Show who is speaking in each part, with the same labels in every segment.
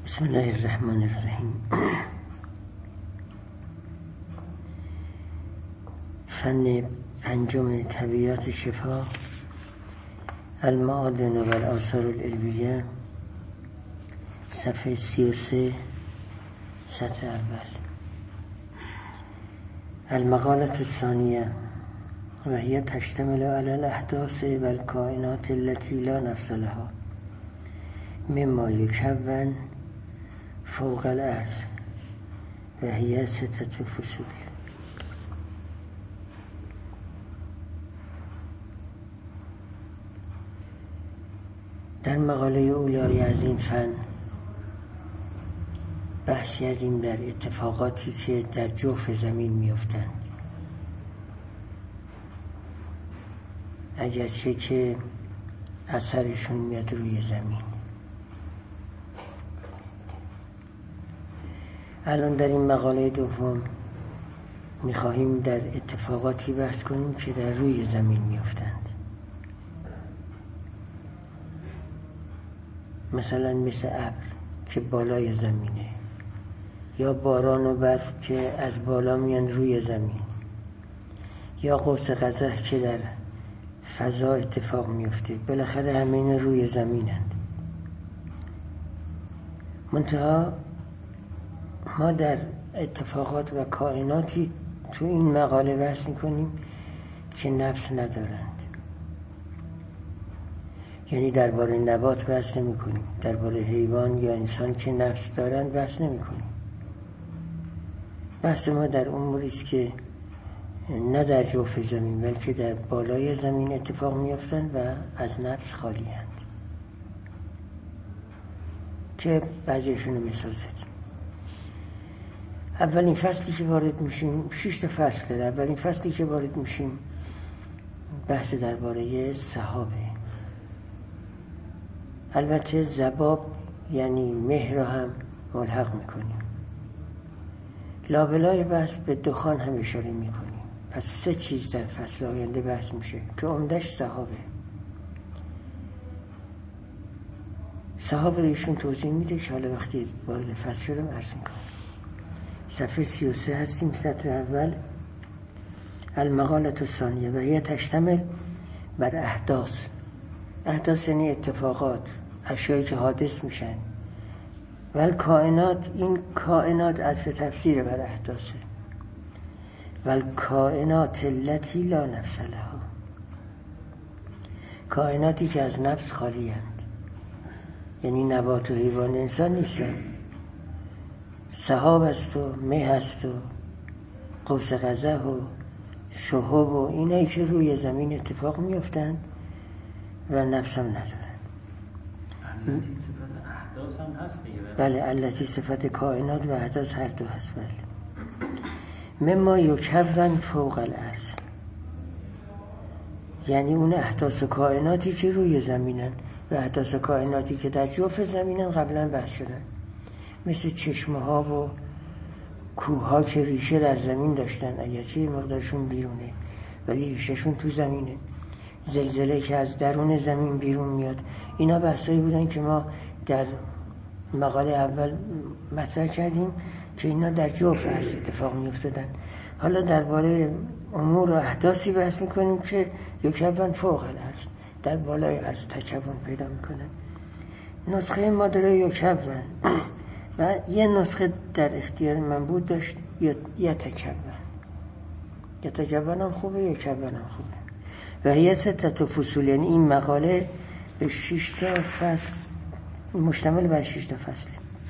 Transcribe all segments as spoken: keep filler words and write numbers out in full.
Speaker 1: بسم الله الرحمن الرحیم. فن پنجم طبیعت شفا، المعادن و الآثار العلمیه، صفحه سی و سه، سطر اول. المقالة الثانیه و هي تشتمل على الاحداث و الکائنات التي لا نفس لها مما يكون فوق الارض و هي ستة فصول. در مقاله اولای از این فن بحث کردیم در اتفاقاتی که در جوف زمین میافتند، اگرچه که اثرشون میاد روی زمین. الان در این مقاله دوم میخواهیم در اتفاقاتی بحث کنیم که در روی زمین میافتند، مثلا مثل ابر که بالای زمینه، یا باران و برف که از بالا میان روی زمین، یا قوس قزح که در فضا اتفاق میفته. بالاخره همه اینا روی زمینند. منتها ما در اتفاقات و کائناتی تو این مقاله بحث میکنیم که نفس ندارند. یعنی درباره نبات بحث نمی کنیم، درباره حیوان یا انسان که نفس دارند بحث نمی کنیم. بحث ما در اموری است که نه در جوف زمین بلکه در بالای زمین اتفاق می افتند و از نفس خالی اند، که بعضیشون رو بسازد. اولین فصلی که وارد میشیم، شش تا فصل داره. اولین فصلی که وارد میشیم بحث درباره سحابه. البته ضباب یعنی مه را هم ملحق میکنیم. لابلای بحث به دخان هم اشاره میکنیم. پس سه چیز در فصل آینده بحث میشه که عمدش سحابه. سحاب رو ایشون توضیح میده که حالا وقتی وارد فصل شدم عرض میکنم. صفحه سی و سه هستیم، سطر اول. المقالة الثانیه و هي تشتمل بر احداث. احداث یعنی اتفاقات، اشیایی که حادث میشن. و کائنات، این کائنات عطف تفسیر بر احداثه. و کائنات التي لا نفس لها، کائناتی که از نفس خالی اند، یعنی نبات و حیوان انسان نیستن. سحاب است و مه است و قوس قزح و شهب و اینایی که روی زمین اتفاق میافتند و نفس هم ندارن.
Speaker 2: التی صفت احداث هم هست دیگه.
Speaker 1: بله، التی صفت کائنات و احداث هر دو هست. بله. مما یکون فوق الارض، یعنی اون احداث کائناتی که روی زمینن و احداث کائناتی که در جوف زمینن قبلا بحث شدن، مثل چشمه ها و کوه ها که ریشه در زمین داشتن، اگرچه یه مقدارشون بیرونه ولی ریشهشون تو زمینه. زلزله که از درون زمین بیرون میاد. اینا بحثایی بودن که ما در مقاله اول مطرح کردیم که اینا در جوف ارض اتفاق میافتادن. حالا درباره امور و احداثی بحث میکنیم که یکون فوق الارض، در بالای ارض تکون پیدا میکنن. نسخه ما داره یکون و یه نسخه در اختیار من بود داشت یتکون. یتکون هم خوبه، یکون هم خوبه. و هی ستة فصول، یعنی این مقاله به شش تا فصل مشتمل بر شش تا فصله.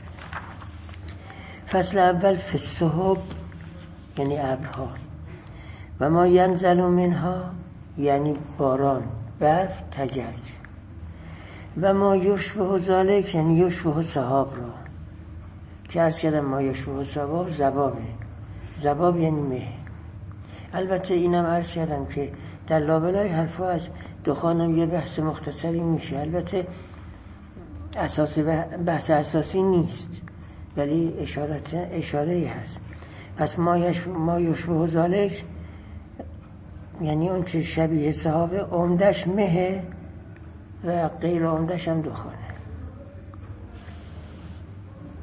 Speaker 1: فصل اول فی السحب یعنی ابرها، و ما ینزل منها یعنی باران، برف، تگک، و ما یشبه ذلک یعنی یشبه سحاب را که عرض کردم ما یشبه سحاب ضبابه. ضباب یعنی مه. البته اینم عرض کردم که در لابلای حرفا از دخانم یه بحث مختصری میشه. البته اساس بحث اساسی نیست ولی اشارت اشاره‌ای هست. پس ما یش ما یشبه ذلک یعنی اون چه شبیه سحاب، عمدش مه و غیر عمدش هم دخانه.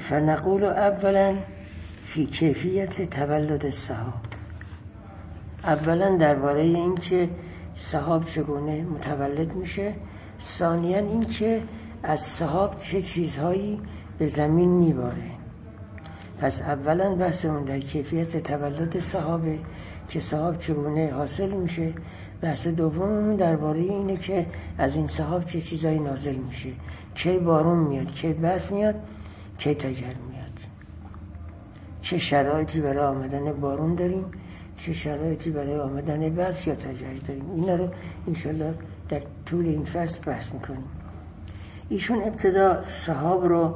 Speaker 1: فنقول اولا فی کیفیت تولد السحاب. اولا درباره این که سحاب چگونه متولد میشه، ثانیاً این که از سحاب چه چیزهایی به زمین میباره. پس اولا بحثمون در کیفیت تولد سحابه که سحاب چگونه حاصل میشه. بحث دوممون درباره اینه که از این سحاب چه چیزایی نازل میشه، کی بارون میاد، کی برف میاد، کی تگرگ میاد، چه شرایطی برای آمدن بارون داریم، چه شرایطی برای آمدن برف یا تگرگ داریم. اینا رو انشالله در طول این فصل بحث میکنیم. ایشون ابتدا سحاب رو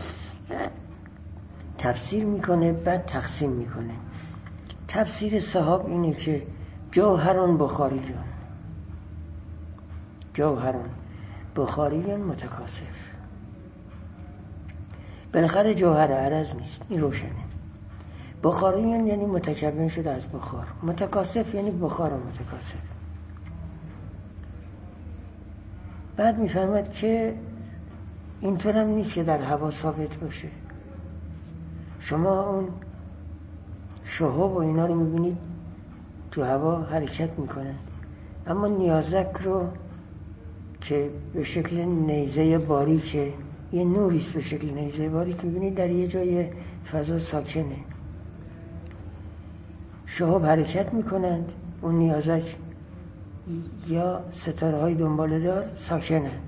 Speaker 1: تفسیر میکنه، بعد تقسیم میکنه. تفسیر سحاب اینه که جوهران بخاریون، جوهران بخاریون متکاثف. بالاخره جوهر عرض نیست، این روشنه. بخاریون یعنی متکون شده از بخار، متکاثف یعنی بخار و متکاثف. بعد میفرماد که اینطور هم نیست که در هوا ثابت باشه. شما اون شهاب و اینا رو میبینید تو هوا حرکت میکنن، اما نیازک رو که به شکل نیزه باریکه، یه نوریست به شکل نیزه باریک، میبینید در یه جای فضا ساکنه. شهاب حرکت میکنند، اون نیازک یا ستاره های دنباله دار ساکنند.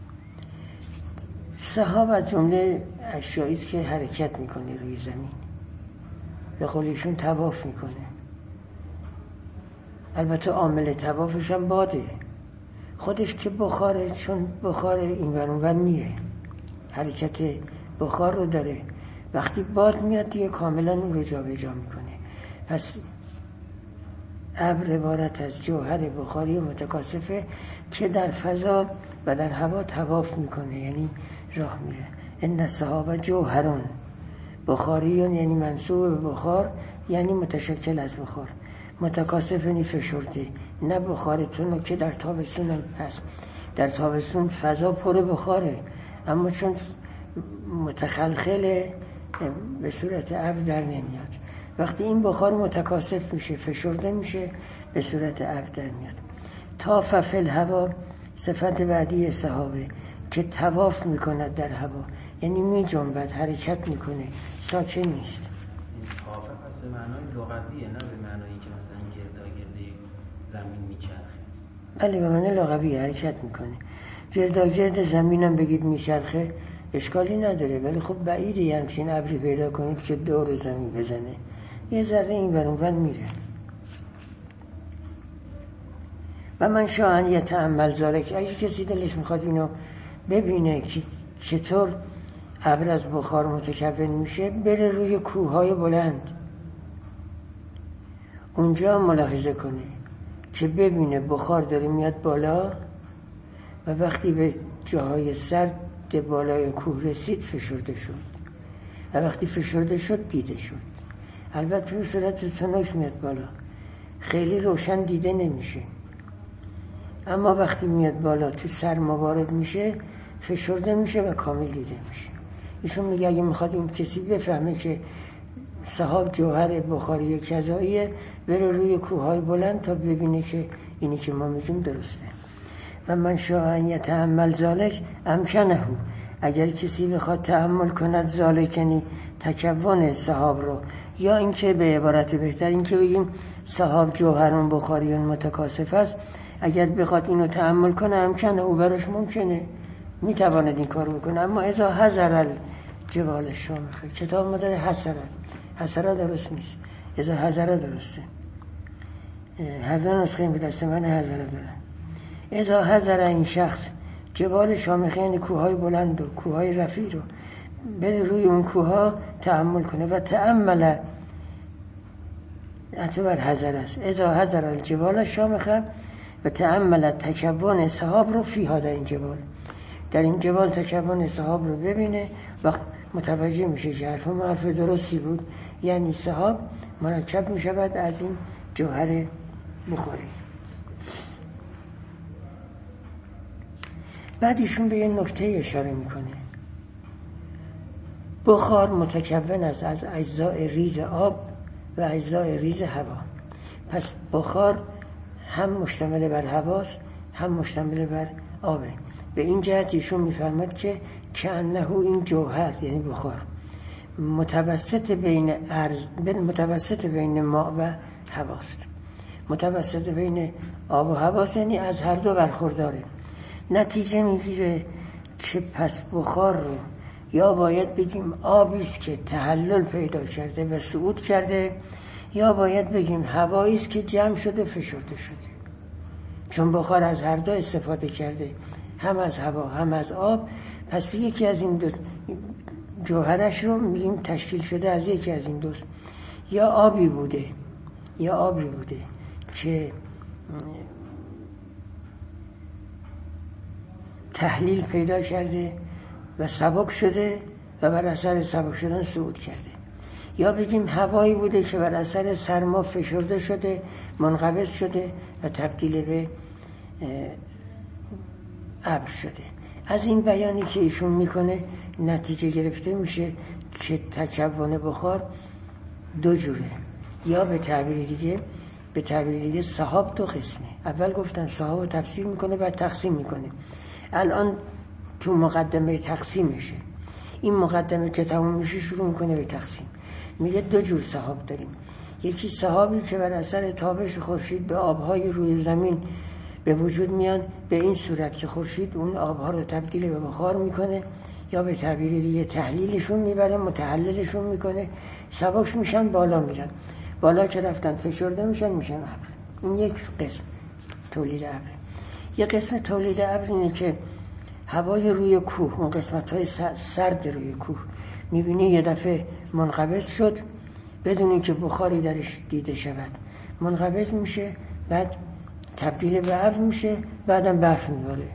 Speaker 1: سحاب از جمله اشیایی است که حرکت میکنه روی زمین، به قول ایشون طواف میکنه. البته عامل طوافش هم باده، خودش که بخاره، چون بخار این ور اون ور میره، حرکت بخار رو داره. وقتی باد میاد دیگه کاملا اون رو جا به جا میکنه. پس ابر عبارت از جوهر بخاری متکاثفه که در فضا و در هوا طواف میکنه، یعنی راه میره. ان السحاب جوهرون بخاریون یعنی منسوب به بخار، یعنی متشکل از بخار. متکاثف یعنی فشرده، نه بخارتون که در تابستون هم هست. در تابستون فضا پر بخاره، اما چون متخلخل به صورت ابر در نمیاد. وقتی این بخار متکاثف میشه، فشرده میشه، به صورت ابر در میاد. طاف فی الهوا صفت بعدی سحابه که طواف میکند در هوا، یعنی می جنبد، حرکت میکنه، ساکن نیست.
Speaker 2: این طافه پس به معنای لغویه، نه به معنای که مثلا گرداگرد زمین میچرخه؟
Speaker 1: بله به معنای لغویه، حرکت میکنه. گرداگرد زمین هم بگید میچرخه اشکالی نداره، ولی خب بعیده یه همچین ابری پیدا کنید که دور زمین بزنه، یه ذره این ور اون ور میره. و من شاهن یه تأمل ذالک، اگه کسی دلش میخواد اینو ببینه که چطور ابر از بخار متکون میشه، بره روی کوههای بلند، اونجا ملاحظه کنه که ببینه بخار داره میاد بالا و وقتی به جاهای سرد بالای کوه رسید فشرده شد و وقتی فشرده شد دیده شد. البته به صورت تنوش میاد بالا، خیلی روشن دیده نمیشه، اما وقتی میاد بالا تو سرما وارد میشه فشرده میشه و کامل دیده میشه. ایشون میگه اگه میخواد این کسی بفهمه که سحاب جوهر بخاری کذاییه، بره روی کوههای بلند تا ببینه که اینی که ما میگیم درسته. و من شاء یتأمل ذالک امکنه، اگر کسی بخواد تأمل کند ذالک یعنی تکون سحاب رو، یا اینکه به عبارت بهتر اینکه بگیم سحاب جوهرون بخاریون متکاثف است، اگر بخواد اینو تأمل کنه امکنه، او براش ممکنه، میتواند این کار بکنه. اما اذا حضر الجبال شامخه، کتاب ما داره حسره، حسره درست نیست، اذا حضره درسته. هر نسخه این به دست من حضره داره. اذا حضر این شخص جبال شامخه یعنی کوههای بلند و کوههای رفیع رو، بره روی اون کوها تأمل کنه. و تأمل اعتبار حضر است، اذا حضر الجبال شامخه و تأمل تکون سحاب رو فیها، در این جبال، در این جبال تکون سحاب رو ببینه و متوجه میشه که حرف ما حرف درستی بود، یعنی سحاب مرکب میشود از این جوهر بخاری. بعد ایشون به یه نکته اشاره میکنه. بخار متکون است از اجزای ریز آب و اجزای ریز هوا. پس بخار هم مشتمل بر هواست هم مشتمل بر آبه. به این جهت ایشون میفرماد که کأنه این جوهر یعنی بخار متوسط بین ارز متوسط بین ماء و هواست، متوسط بین آب و هواست، یعنی از هر دو برخورداره. نتیجه میگیره که پس بخار رو یا باید بگیم آبی است که تحلل پیدا کرده و صعود کرده، یا باید بگیم هوایی است که جمع شده فشرده شده، چون بخار از هر دو استفاده کرده، هم از هوا هم از آب. پس یکی از این دو جوهرش رو میگیم تشکیل شده از یکی از این دوست، یا آبی بوده یا آبی بوده که تحلیل پیدا کرده و سبک شده و بر اثر سبک شدن صعود کرده، یا بگیم هوایی بوده که بر اثر سرما فشرده شده، منقبض شده و تبدیل به ابر شده. از این بیانی که ایشون میکنه نتیجه گرفته میشه که تکون بخار دو جوره، یا به تعبیر دیگه به تعبیر دیگه سحاب دو قسمه. اول گفتم سحاب رو تفسیر میکنه بعد تقسیم میکنه، الان تو مقدمه تقسیم میشه. این مقدمه که تموم میشه شروع میکنه به تقسیم. میگه دو جور سحاب داریم، یکی سحابی که بر اثر تابش خورشید به آبهای روی زمین به وجود میان به این صورت که خورشید اون آبها رو تبدیل به بخار میکنه، یا به تعبیر دیگه تحلیلشون میبره، متحللشون میکنه، سبکش میشن بالا میرن، بالا که رفتن فشرده میشن میشن ابر. این یک قسم تولید ابر. یک قسم تولید ابر اینه که هوای روی کوه، اون قسمت های سرد روی کوه میبینی یه دفعه منقبض شد بدون اینکه بخاری درش دیده شود، منقبض میشه، بعد تبدیل به ابر میشه، بعدم برف میباره.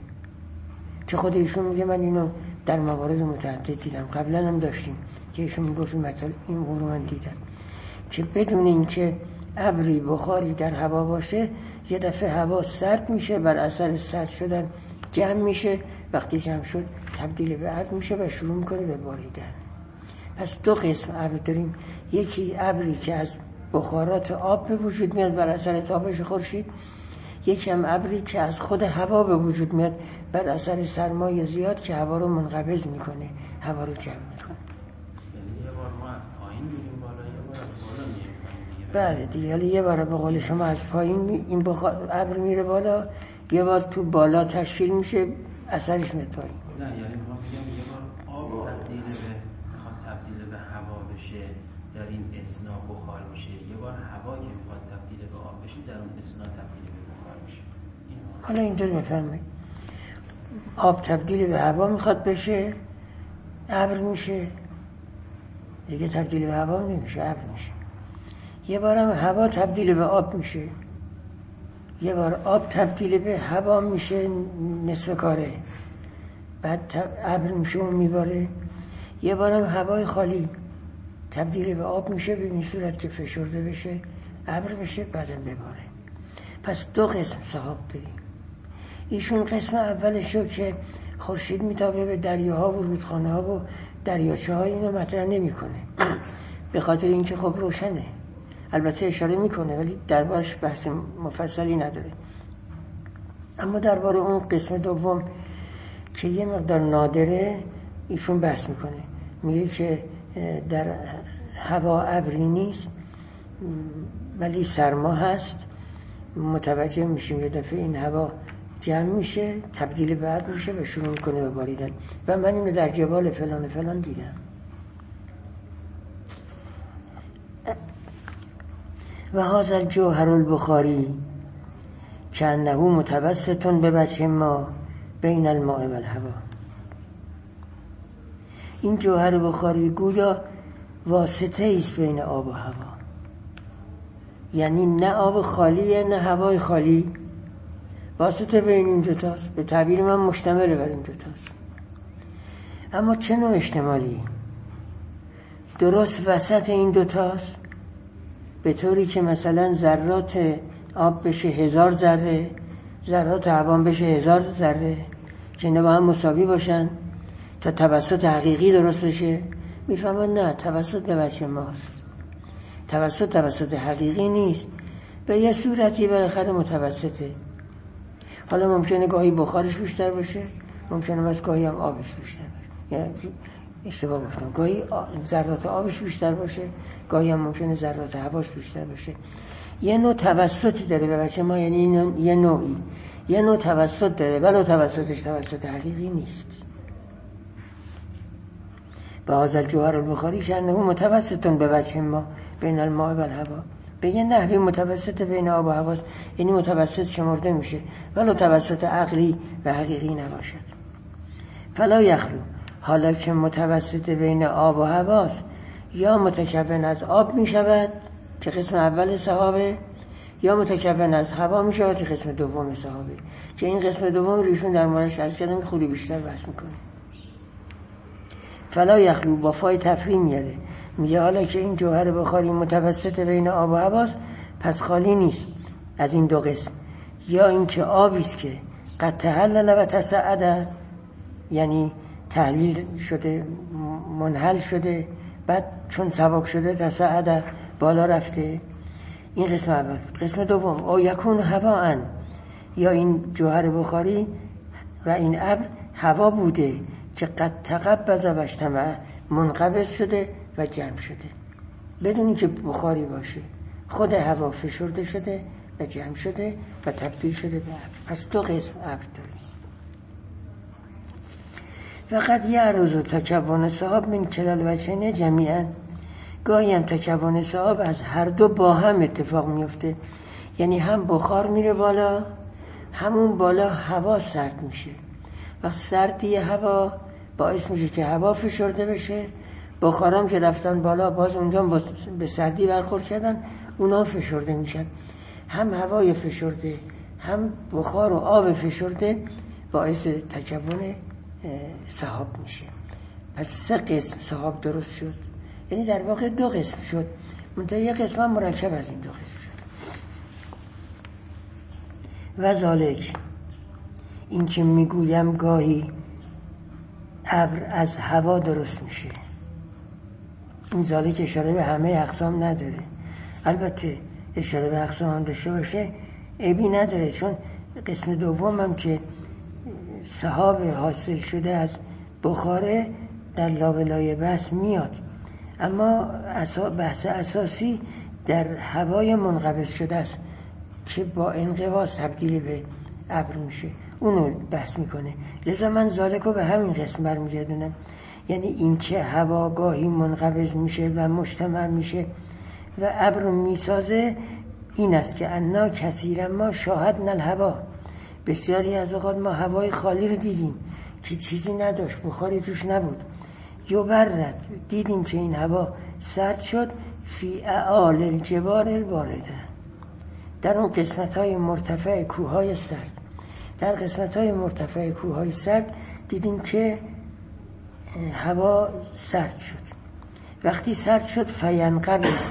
Speaker 1: که خود ایشون میگه من اینو در موارد متعدد دیدم، قبلا هم داشتیم که ایشون میگفت این مطلب این رو من دیدم که بدون اینکه ابری بخاری در هوا باشه یه دفعه هوا سرد میشه، بر اثر سرد شدن جمع میشه، وقتی جمع شد تبدیل به ابر میشه و شروع میکنه به باریدن. پس دو قسم ابر داریم، یکی ابری که از بخارات آب به وجود میاد بر اثر تابش خورشید، یکی هم ابری که از خود هوا به وجود میاد بر اثر سرمای زیاد که هوا رو منقبض میکنه، هوا رو جمع میکنه.
Speaker 2: یعنی یه بار ما از پایین میریم بالا، یه بار از بالا میریم
Speaker 1: پایین. بله دیگه، حالا یه بار به قول شما از پایین می... این بخار ابر میره بالا، یه بار تو بالا تشکیل میشه اثرش میاد پایین.
Speaker 2: نه یعنی ما میگم یه بار آب تبدیل به میخواد تبدیل به هوا بشه در این اثنا بخار میشه، یه بار هوا که میخواد تبدیل به آب بشه در اون اثنا تبدیل به بخار میشه.
Speaker 1: حالا اینطور میفهمید آب تبدیل به هوا میخواد بشه ابر میشه، دیگه تبدیل به هوا نمیشه ابر میشه. یه بارم هوا تبدیل به آب میشه، یه بار آب تبدیل به هوا میشه نصف کاره، بعد ابر میشه و میباره. یه بارم هوای خالی تبدیل به آب میشه به این صورت که فشرده بشه ابر بشه بعدم بباره. پس دو قسم سحاب داریم. ایشون قسم اولشو که خورشید میتابه به دریاها و رودخانه ها و دریاچه ها اینو مطرح نمیکنه به خاطر اینکه خب روشنه، البته اشاره میکنه ولی دربارش بحث مفصلی نداره. اما درباره اون قسم دوم که یه مقدار نادره ایشون بحث میکنه، میگه که در هوا ابری نیست ولی سرما هست، متوجه میشیم یه دفعه این هوا جمع میشه تبدیل به ابر میشه و شروع میکنه به باریدن و من اینو در جبال فلان فلان دیدم. و هذا الجوهر البخاری کأنه متوسط بوجه ما بین الماء و الهوا. این جوهر بخاری گویا واسطه ایست بین آب و هوا، یعنی نه آب خالیه نه هوای خالی، واسطه بین این دوتاست. به تعبیر من مشتمل بر این دوتاست. اما چه نوع اشتمالی؟ درست وسط این دوتاست، به طوری که مثلا ذرات آب بشه هزار ذره، ذرات هوا بشه هزار ذره، که اینا با هم مساوی باشن تا توسط حقیقی درست بشه. میفهمد نه، توسط به وجه ماست، توسط توسط حقیقی نیست، به یه صورتی بالاخره متوسطه. حالا ممکنه گاهی بخارش بیشتر باشه، ممکنه بس گاهی هم آبش بیشتر باشه، یعنی اشتباه گفتم، گاهی ذرات آبش بیشتر باشه، گاهی هم ممکنه ذرات هواش بیشتر باشه. یه نوع توسطی داره به بچه ما، یعنی یه نوعی یه نوع توسط داره، ولی توسطش توسط حقیقی نیست. با هذا الجوهر البخاری شأنه متوسطون به وجه ما بین الماء و الهوا، به یه نحوی متوسط بین آب و هواست، یعنی متوسط شمرده میشه ولی توسط عقلی و حقیقی نباشد. فلا یخلو، حالا که متوسط بین آب و هواست، یا متکون از آب میشود که قسم اول صحابه، یا متکون از هوا میشود که قسم دوم صحابه، که این قسم دوم ریشون در موردش عرض کردم خوری بیشتر بحث میکنه. فلا یخلو با فای تفخیم میاره، میگه حالا که این جوهر بخاری متوسط بین آب و هواست، پس خالی نیست از این دو قسم، یا اینکه آبیست که قد تحلل و تصعد، یعنی تحلیل شده منحل شده، بعد چون سبک شده تصعد بالا رفته. این قسم اول. قسم دوم او یکون هوا، یا این جوهر بخاری و این ابر هوا بوده که قد تقبض و اجتمع، منقبض شده و جمع شده، بدون اینکه بخاری باشه، خود هوا فشرده شده و جمع شده و تبدیل شده به ابر. پس دو قسم ابر داریم. فقط یعرض تکون سحاب من کلال وجهین جمیعا، گاهی هم تکون سحاب از هر دو با هم اتفاق میفته، یعنی هم بخار میره بالا، همون بالا هوا سرد میشه و سردی هوا باعث میشه که هوا فشرده بشه، بخارام که رفتن بالا باز اونجا به سردی برخورد شدن، اونا فشرده میشن. هم هوای فشرده هم بخار و آب فشرده باعث تکون سحاب میشه. پس سه قسم سحاب درست شد، یعنی در واقع دو قسم شد، منتها یک قسم هم مرکب از این دو قسم شد. و ذالک، این که میگویم گاهی ابر از هوا درست میشه، این ذالک اشاره به همه اقسام نداره، البته اشاره به اقسام هم داشته باشه عیبی نداره، چون قسم دوم هم که سحاب حاصل شده از بخاره در لابلای بحث میاد، اما بحث اساسی در هوای منقبض شده است که با انقباض تبدیل به ابر میشه، اونو بحث میکنه. لذا من ذالکو به همین قسم برمیگردونم، یعنی این که هوا گاهی منقبض میشه و مجتمع میشه و ابر میسازه، این است که انا کثیرا ما شاهدنا الهوا، بسیاری از اوقات ما هوای خالی رو دیدیم که چیزی نداشت، بخاری توش نبود، یا برد دیدیم که این هوا سرد شد فی اعال الجبال البارده، در اون قسمت های مرتفع کوههای سرد، در قسمت های مرتفع کوههای سرد دیدیم که هوا سرد شد. وقتی سرد شد فینقبض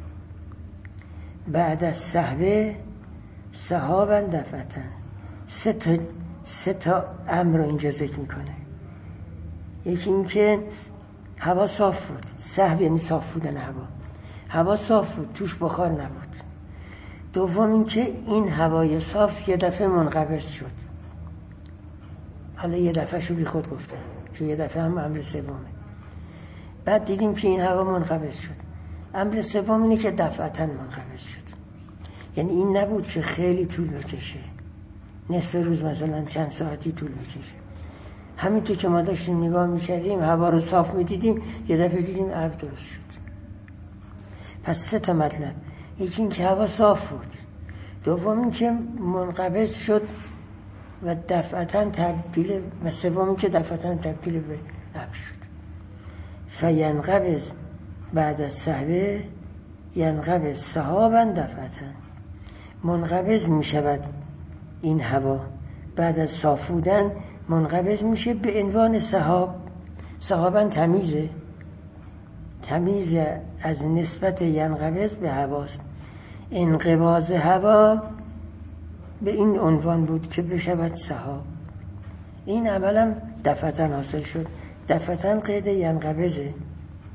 Speaker 1: بعد از صحبه سحابا دفعتن، سه تا سه تا امر رو اینجا ذکر میکنه. یکی این که هوا صاف بود، صحب یعنی صاف بودن هوا، هوا صاف بود توش بخار نبود. دوم این که این هوای صاف یه دفعه منقبض شد، حالا یه دفعه شو بی خود گفتم چون یه دفعه هم امر سومه. بعد دیدیم که این هوا منقبض شد، امر سوم اینه که دفعتاً منقبض شد، یعنی این نبود که خیلی طول بکشه، نصف روز مثلا چند ساعتی طول بکشه، همینطور که ما داشتیم نگاه میکردیم هوا رو صاف میدیدیم یه دفعه دیدیم ابر درست شد. پس سه تا مطلب، یکی این که هوا صاف بود، دوم این که منقبض شد و دفعتاً تبدیل، و سوم این که دفعتاً تبدیل به ابر شد. فینقبض بعد از صحبه ینقبض سحابا دفعتاً، منقبض میشود این هوا بعد از صاف بودن، منقبض میشه به عنوان سحاب. سحابا تمیزه، تمیز از نسبت ینقبض به هواست. انقباض هوا به این عنوان بود که بشود سحاب. این عملم دفعتاً حاصل شد، دفعتاً قید ینقبضه،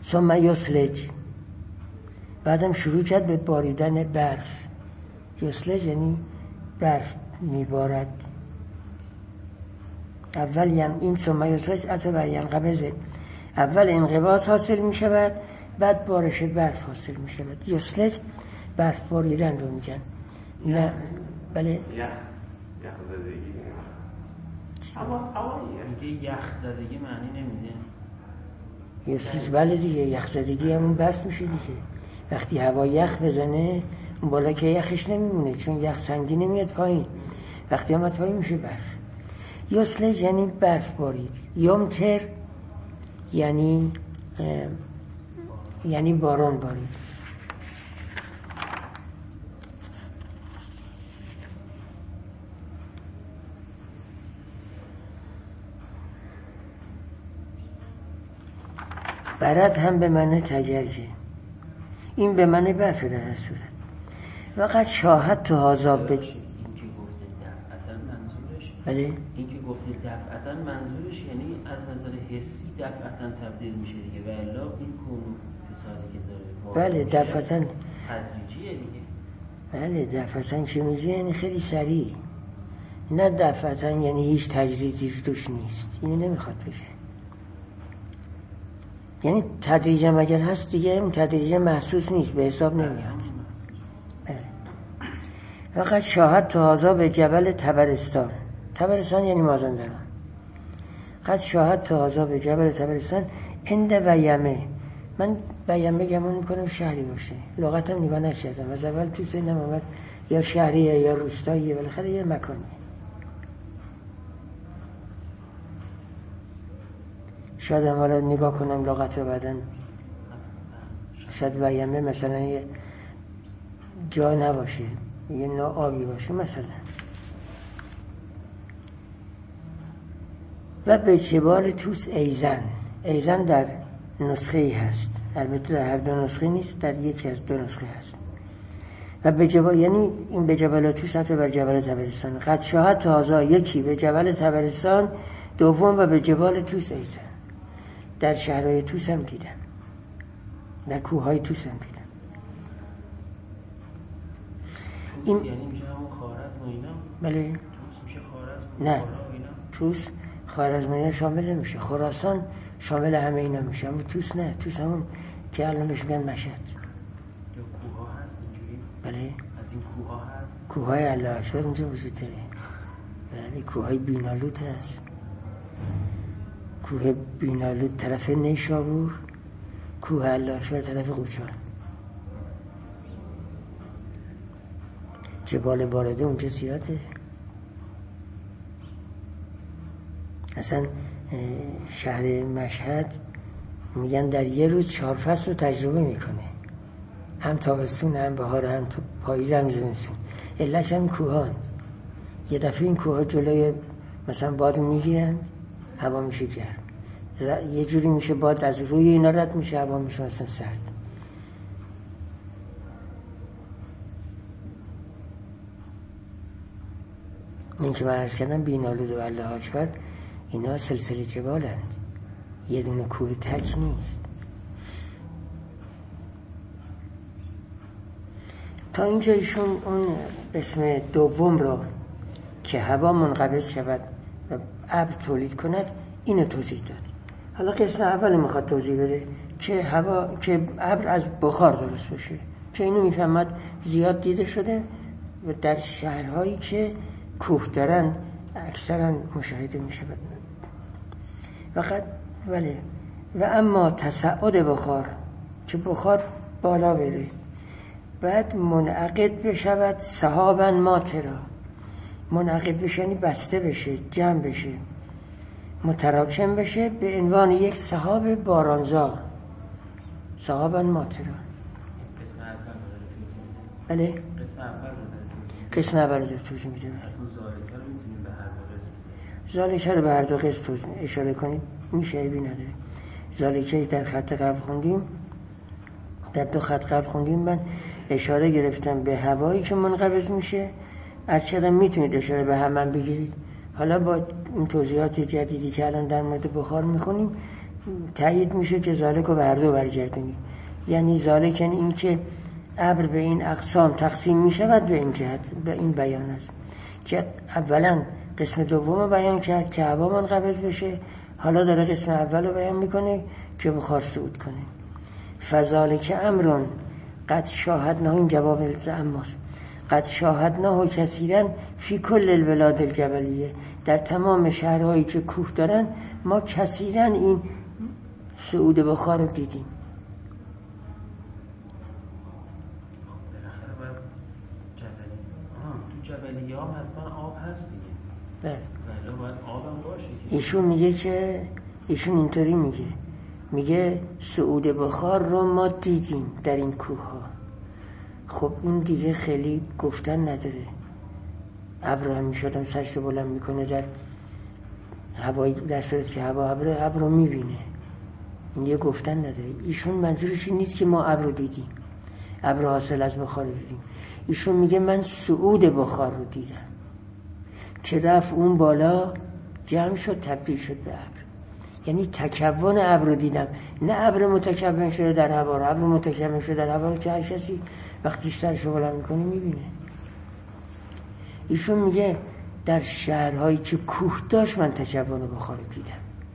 Speaker 1: ثم یسلج، بعدم شروع کرد به باریدن برف. یسلج یعنی برف میبارد. اول ین این ثم یسلج عطا ینقبضه، اول انقباض حاصل می شود، بعد بارش برف حاصل می شود. یسلج برف باریدن رو میگن. نه بله
Speaker 3: یخ یخ زدگی. اما اما
Speaker 2: اینکه یخ زدگی معنی نمیده.
Speaker 1: یسلج بله دیگه، یخ زدگی همون برف میشه دیگه. وقتی هوا یخ بزنه اون بالا که یخش نمیمونه، چون یخ سنگی نمیاد پایین، وقتی آمد پایین میشه برف. یسلج یعنی برف بارید. یمطر یعنی یعنی باران بارید. برد هم به معنی تگرگه، این به معنی برف در هر صورت. وقت شاهد تو حاضاب بد.
Speaker 2: این که گفته دفعتاً منظورش
Speaker 1: بله
Speaker 2: این که گفته دفعتاً منظورش یعنی از نظر حسی دفعتاً تبدیل میشه دیگه، و الا این کون فسادی که داره
Speaker 1: بله دفعتاً
Speaker 2: تدریجیه دیگه.
Speaker 1: بله دفعتاً که میگه یعنی خیلی سریع، نه دفعتاً یعنی هیچ تجریدی توش نیست، اینو نمیخواد بشه. یعنی تدریجم اگر هست دیگه اون تدریج محسوس نیست، به حساب نمیاد. فقط شاهد تو حاضا به جبل تبرستان. تبرستان یعنی مازندران. قد شاهد تو حاضا به جبل تبرستان اند ویمه. من ویمه گمون میکنم شهری باشه، لغتم نگاه نشدم، از اول تو ذهنم اومد یا شهریه یا روستاییه، بالاخره یه مکانیه. شاید هم حالا نگاه کنم لغت رو بعدن، شاید ویمه مثلا یه جا نباشه، یه نوع آبی باشه مثلا. و به جبال توس ایزن. ایزن در نسخه ای هست، البته در هر دو نسخه نیست، در یکی از دو نسخه هست. و به جبال یعنی این به جبل توس حتی بر جبل تبرستان. قد شاهد تازا یکی به جبل تبرستان، دوم و به جبال توس ایزن. در شهرهای توس هم دیدم، در کوههای توس هم دیدم.
Speaker 2: این یعنی میشه همون خوارزم و اینا؟
Speaker 1: بله.
Speaker 2: توس میشه خوارزم
Speaker 1: نه
Speaker 2: و اینا؟
Speaker 1: توس خوارزم و اینا شامل نمیشه. خراسان شامل همه اینا میشه، اما توس نه. توس همون که الان بهش میگن مشهد.
Speaker 2: یا کوه ها هست اینجوری؟
Speaker 1: بله
Speaker 2: از این کوه ها هست؟
Speaker 1: کوه های الله اکبر اونجا وجود داره. بله کوه های بینالود هست. کوه بینالود طرف نیشابور، کوه الله اکبر طرف قوچان. جبال بارده اونجا زیاده. اصلا شهر مشهد میگن در یه روز چهار فصل رو تجربه میکنه، هم تابستون هم بهار هم پاییز هم زمستون. علتش هم کوهان. یه دفعه این کوها جلوی مثلا باد میگیرن، هوا میشه گرم، یه جوری میشه باد از روی اینا رد میشه، هوا میشه مثلا سرد. این که من عرض کردم بینالود و الله اکبر اینا سلسله جبالند، یه دونه کوه تک نیست. تا اینجا ایشون اون قسم دوم رو که هوا منقبض شود و ابر تولید کند اینو توضیح داد. حالا قسم اول میخواد توضیح بده که هوا که ابر از بخار درست بشه، که اینو میفهمد زیاد دیده شده و در شهرهایی که کوه دارن اکثرا مشاهده میشود. فقط ولی و اما تصاعد بخار، که بخار بالا بره بعد منعقد بشود سحابا ماطرا. منعقد بشه یعنی بسته بشه، جمع بشه، متراکم بشه به عنوان یک سحاب بارانزا. سحابا ماطرا.
Speaker 2: قسم اول
Speaker 1: بله
Speaker 2: قسم اول
Speaker 1: قسم اول رو توضیح میده. ذالکه رو به هر دو قسم اشاره کنید میشه، عیبی نداره. ذالکه در خط قبل خوندیم، در دو خط قبل خوندیم، من اشاره گرفتم به هوایی که منقبض میشه. از چقدر میتونید اشاره به همان بگیرید. حالا با این توضیحات جدیدی که الان در مورد بخار میخونیم تایید میشه که ذالک رو به هر دو برگردونی. یعنی ذالک یعنی این که ابر به این اقسام تقسیم میشود به این جهت، به این بیان است که اولا قسم دوم رو بیان کرد که هوا منقبض بشه، حالا داره قسم اول رو بیان میکنه که بخار صعود کنه. فذالک امرون قد شاهدناه، این جواب الزاماست، قد شاهدناه کثیرا فی کل البلاد الجبلیه، در تمام شهرهایی که کوه دارن ما کثیرا این صعود بخار رو دیدیم.
Speaker 2: بالاخره باید جبلی آه تو جبلیه هم حتما آب هست دیگه.
Speaker 1: بله
Speaker 2: بله باید آب هم باشه.
Speaker 1: ایشون میگه که ایشون اینطوری میگه میگه صعود بخار رو ما دیدیم در این کوه ها. خب این دیگه خیلی گفتن نداره. ابر هم میشدم سرش رو بلند میکنه در هوایی، در صورت که هوا ابر ابر رو میبینه، این دیگه گفتن نداره. ایشون منظورش این نیست که ما ابر رو دیدیم، ابر حاصل از بخار رو دیدیم. ایشون میگه من صعود بخار رو دیدم که رفت اون بالا جمع شد تبدیل شد به ابر. یعنی تکون ابر رو دیدم، نه ابر متکون شده در هوا رو. ابر متکون شده در هوا رو که هر کسی وقتی سرش رو بلند میکنه میبینه. ایشون میگه در شهرهایی که کوه داشت من تکون بخار رو دیدم،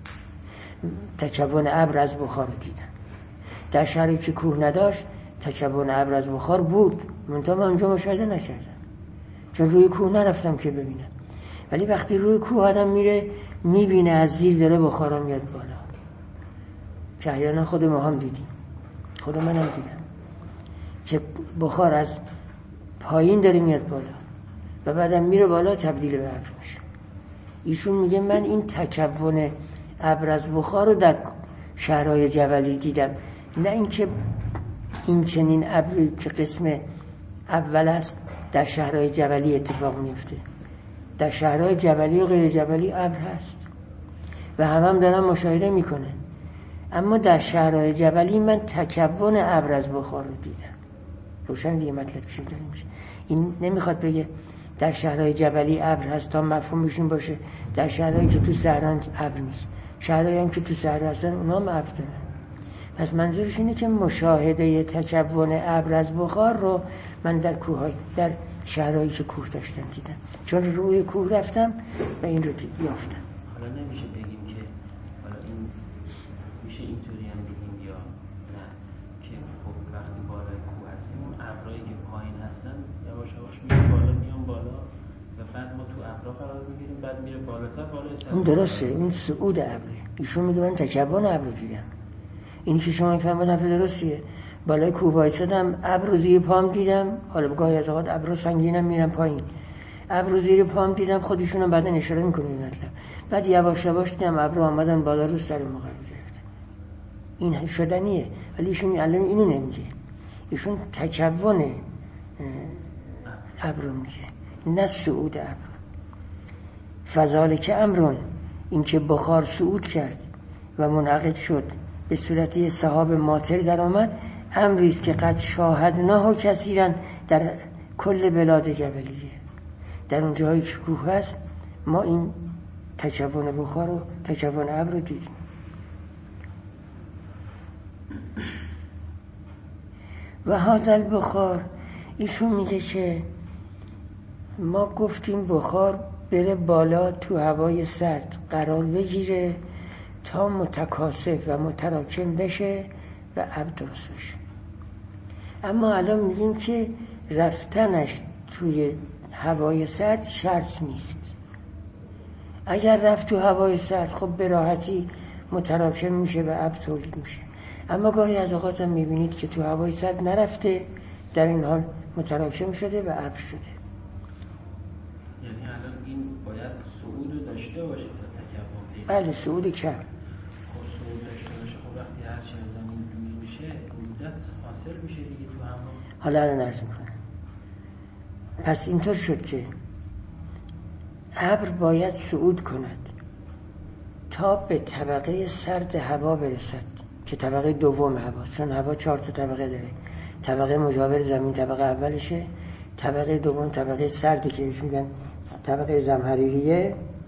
Speaker 1: تکون ابر از بخار رو دیدم. در شهری که کوه نداشت تکون ابر از بخار بود، منتها من اونجا مشاهده نکردم چون روی کوه نرفتم که ببینم. ولی وقتی روی کوه آدم میره میبینه از زیر داره بخارا میاد بالا، که احیانا خود ما هم دیدیم، خود منم دیدم که بخار از پایین داره میاد بالا و بعدم میره بالا تبدیل به ابر میشه. ایشون میگه من این تکون ابر از بخار رو در شهرهای جبلی دیدم، نه اینکه این چنین ابری که قسم اول است در شهرهای جبلی اتفاق میفته. در شهرهای جبلی و غیر جبلی ابر هست و همه هم دارن مشاهده میکنن، اما در شهرهای جبلی من تکون ابر از بخار رو دیدم. روشن دیگه مطلب چی داره میشه. این نمیخواد بگه در شهرهای جبلی ابر هست تا مفهومشون باشه در شهرهایی که تو صحرا ابر نیست. شهرهایی هم که تو صحرا هستن اونا هم ابر دارن. پس منظورش اینه که مشاهده تکون ابر از بخار رو من در کوههای در شهرهایی که کوه داشتن دیدم، چون روی کوه رفتم و این رو یافتم.
Speaker 2: حالا نمیشه بگیم که حالا این میشه اینطوری هم بگیم یا نه که خب وقتی بالای کوه هستیم اون ابرایی که پایین هستن یواش یواش میان بالا میان بالا و بعد ما تو ابرا قرار میگیریم، بعد میره بالاتر بالای سر.
Speaker 1: اون درسته، اون صعود ابره. ایشون میگه من تکون ابر دیدم. این که شما میفهمید حرف درستیه. بالای کوه وایسادم ابر رو زیر پام دیدم، حالا گاهی از اوقات ابر سنگینم میرم پایین، ابر رو زیر پام دیدم، خودشونم بعدن اشاره میکنه این مطلب. بعد یواش یواش دیدم ابر آمدن بالا رو سر ما قرار گرفتن. این شدنیه، ولی ایشون الان اینو نمیگه. ایشون تکون ابر میگه، نه صعود ابر. فذالک امرون، این که بخار صعود کرد و منعقد شد به صورتی سحاب ماطر در آمد، امریست که قد شاهدناه کثیرا در کل بلاد جبلیه. در اون جایی که کوه هست ما این تکون بخار و تکون ابر رو دیدیم. و هذا البخار، ایشون میگه که ما گفتیم بخار بره بالا تو هوای سرد قرار بگیره تا متکاثف و متراکم بشه و ابر درست بشه. اما الان میگیم که رفتنش توی هوای سرد شرط نیست. اگر رفت تو هوای سرد خب به راحتی متراکم میشه و ابر تولید میشه. اما گاهی از اوقات هم میبینید که تو هوای سرد نرفته، در این حال متراکم شده و ابر شده.
Speaker 2: یعنی الان این باید صعود داشته باشه تا تکون.
Speaker 1: بله صعود کم.
Speaker 2: خب صعود داشته باشه، خب وقتی هر چه زمین دور میشه مدت حاصل میشه دیگه تو هوا.
Speaker 1: حالا الان عرض میکنم. پس اینطور شد که ابر باید صعود کند تا به طبقه سرد هوا برسد که طبقه دوم هوا، چون هوا چهار تا طبقه داره. طبقه مجاور زمین طبقه اولشه، طبقه دوم طبقه سردی که میگن طبقه زمهریریه،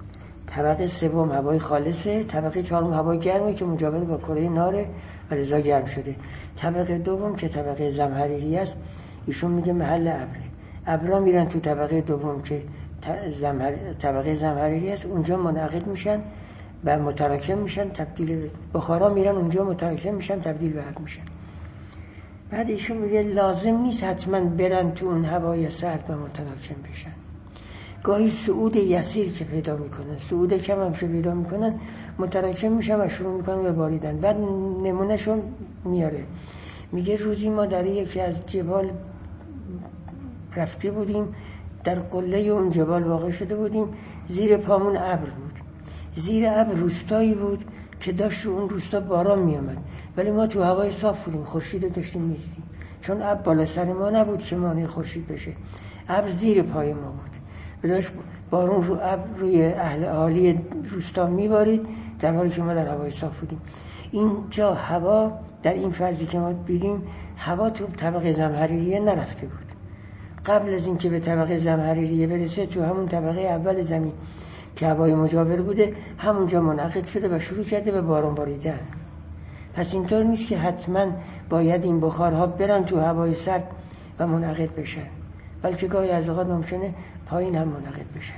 Speaker 1: طبقه سوم هوای خالصه، طبقه چهارم هوای گرمه که مجاور با کره ناره و لذا گرم شده. طبقه دوم که طبقه زمهریری است، ایشون میگه محل ابره. ابرا میرن تو طبقه دوم که زمهر... طبقه زمهریری است، اونجا منعقد میشن و متراکم میشن، تبدیل به بخارا میرن اونجا متراکم میشن، تبدیل به آب میشن. بعد ایشون میگه لازم نیست حتما برن تو اون هوای سرد و متراکم بشن. گاهی صعود یسیر که پیدا میکنن، صعود کم هم که پیدا میکنن، متراکم میشن و شروع میکنن به باریدن. بعد نمونهشون میاره، میگه روزی ما در یکی از جبال رفته بودیم، در قله اون جبال واقع شده بودیم، زیر پامون ابر بود. زیر ابر روستایی بود که داشت رو اون روستا باران میامد، ولی ما تو هوای صاف بودیم، خورشید رو داشتیم میدیدیم، چون ابر بالا سر ما نبود که مانع خورشید بشه، ابر زیر پای ما بود، داشت بارون رو ابر روی اهل اهالی روستا میبارید در حالی که ما در هوای صاف بودیم. اینجا هوا در این فرضی که ما دیدیم هوا تو طبقه زمهریریه نرفته بود. قبل از اینکه به طبقه زمهریریه برسه، تو همون طبقه اول زمین که هوای مجاور بوده، همونجا منعقد شده و شروع کرده به باران باریدن. پس اینطور نیست که حتما باید این بخارها برن تو هوای سرد و منعقد بشن، بلکه گاهی از اوقات ممکنه پایین هم منعقد بشن.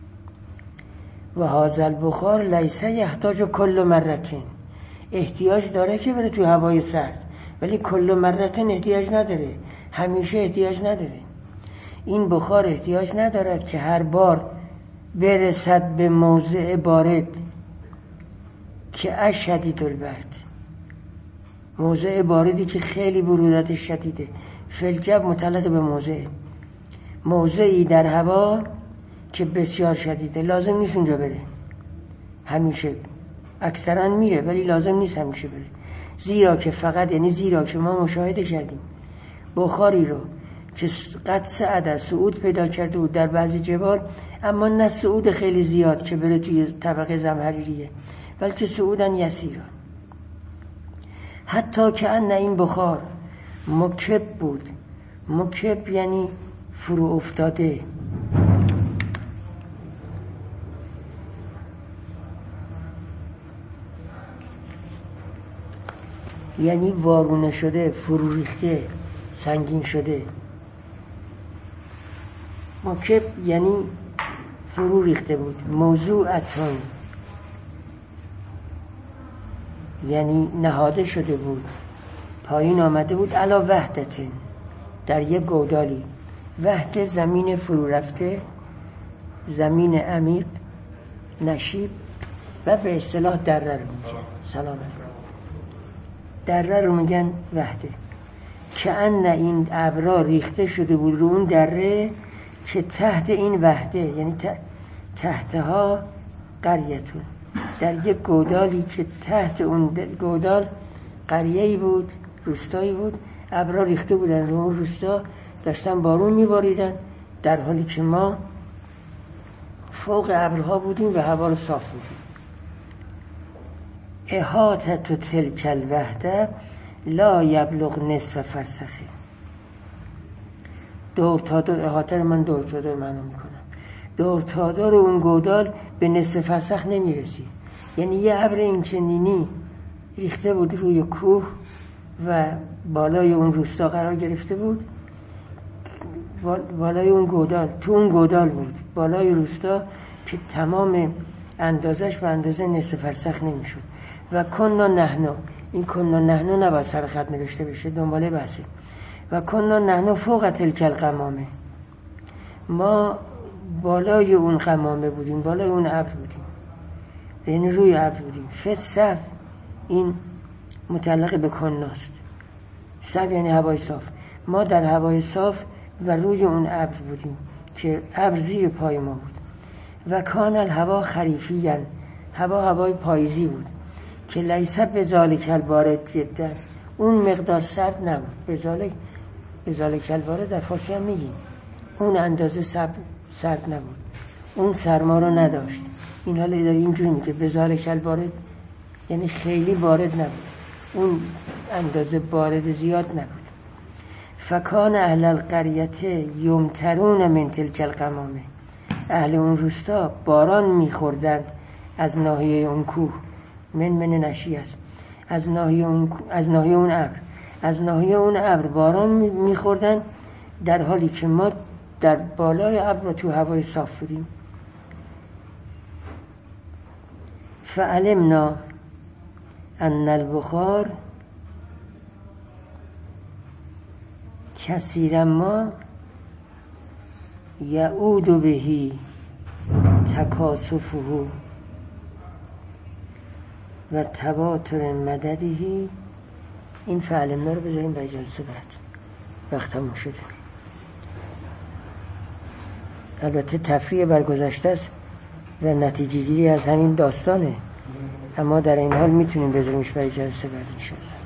Speaker 1: و هذا البخار لیس یحتاج کل مرتين، احتیاج داره که بره تو هوای سرد، ولی کل مرتين احتیاج نداره، همیشه احتیاج نداره. این بخار احتیاج ندارد که هر بار برسد به موضع بارد که اشدید البرد، موضع باردی که خیلی برودتش شدیده. فلجب متعلق به موضع، موضعی در هوا که بسیار شدیده، لازم نیست اونجا بره همیشه، اکثرا میره ولی لازم نیست همیشه بره. زیرا که فقط یعنی زیرا که ما مشاهده کردیم بخاری رو که قد سعد صعود پیدا کرده بود در بعضی جبال، اما نه صعود خیلی زیاد که بره توی طبقه زمهریریه، بلکه صعودن یسیرا. حتی که ان این بخار مکب بود، مکب یعنی فرو افتاده، یعنی وارونه شده، فرو ریخته، سنگین شده. مکب یعنی فرو ریخته بود. موضوعتون یعنی نهاده شده بود، پایین آمده بود. علا وحدتن، در یک گودالی. وحده زمین فرو رفته، زمین عمیق، نشیب و به اصطلاح دره رو میگن. سلام دره رو میگن وحده. که ان این ابرا ریخته شده بود رو اون دره که تحت این وحده، یعنی تحتها قریتون، در یک گودالی که تحت اون گودال قریه‌ای بود، روستایی بود، ابرا ریخته بودن رو اون روستا، داشتن بارون می‌باریدن، در حالی که ما فوق ابرها بودیم و هوا رو صاف بودیم. احاطه تلک الوحده لا یبلغ نصف فرسخه. دور تا دور، احاطه رو من دور تا دور معنا میکنم، دور تا دور اون گودال به نصف فرسخ نمیرسید. یعنی یه ابر این چنینی ریخته بود روی کوه و بالای اون روستا قرار گرفته بود، بالای اون گودال، تو اون گودال بود بالای روستا که تمام اندازش به اندازه نصف فرسخ نمیشد. و کنا نحنو، این کنا نحنو نباید سر خط نوشته بشه، دنباله بحثه. و کنا نحنو فوق تلک الغمامه، ما بالای اون غمامه بودیم، بالای اون ابر بودیم، یعنی روی ابر بودیم. فصف این متعلق به کناست، صف یعنی هوای صاف. ما در هوای صاف و روی اون ابر بودیم که ابر زیر پای ما بود. و کان الهوا خریفیاً، هوا هوای پاییزی بود که لیس بذالک البارد جدا، اون مقدار سرد نبود. بذالک بذالک البارد در فارسی هم میگیم، اون اندازه سرد سرد نبود، اون سرما رو نداشت. این حالا داره اینجوری میگه بذالک البارد یعنی خیلی بارد نبود، اون اندازه بارد زیاد نبود. فکان اهل القریه یمترون من تلک الغمامه، اهل اون روستا باران میخوردند از ناحیه اون کوه، من من نشی است، از ناحیه اون از ناحیه اون ابر از ناحیه اون ابر باران میخوردن، در حالی که ما در بالای ابر و تو هوای صاف بودیم. فعلمنا ان البخار کثیرا ما یعود بهی تکاسفه و تواتر مددهی. این فعلمنا رو بذاریم برای جلسه بعد، وقت تموم شده. البته تفریع برگذشته است و نتیجه گیری از همین داستانه، اما در این حال میتونیم بذاریمش برای جلسه بعد ان شاء الله.